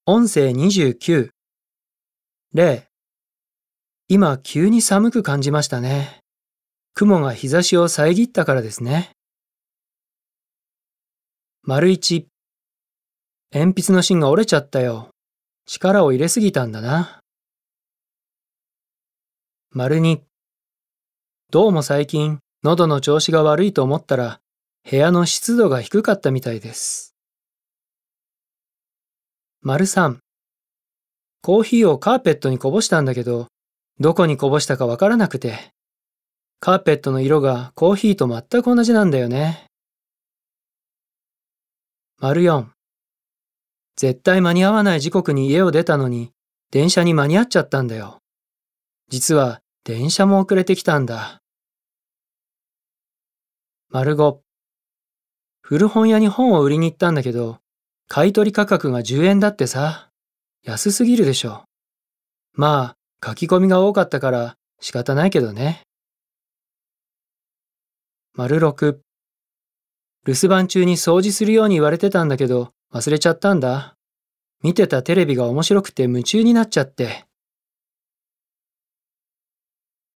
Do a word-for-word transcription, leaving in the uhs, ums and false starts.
音声にじゅうきゅう。例。今急に寒く感じましたね。雲が日差しを遮ったからですね。丸いち。鉛筆の芯が折れちゃったよ。力を入れすぎたんだな。丸に。どうも最近喉の調子が悪いと思ったら部屋の湿度が低かったみたいです。丸さん。コーヒーをカーペットにこぼしたんだけど、どこにこぼしたかわからなくて。カーペットの色がコーヒーと全く同じなんだよね。丸よん。絶対間に合わない時刻に家を出たのに、電車に間に合っちゃったんだよ。実は電車も遅れてきたんだ。丸ご。古本屋に本を売りに行ったんだけど、買い取り価格がじゅうえんだってさ。安すぎるでしょ。まあ、書き込みが多かったから仕方ないけどね。丸ろく。留守番中に掃除するように言われてたんだけど、忘れちゃったんだ。見てたテレビが面白くて夢中になっちゃって。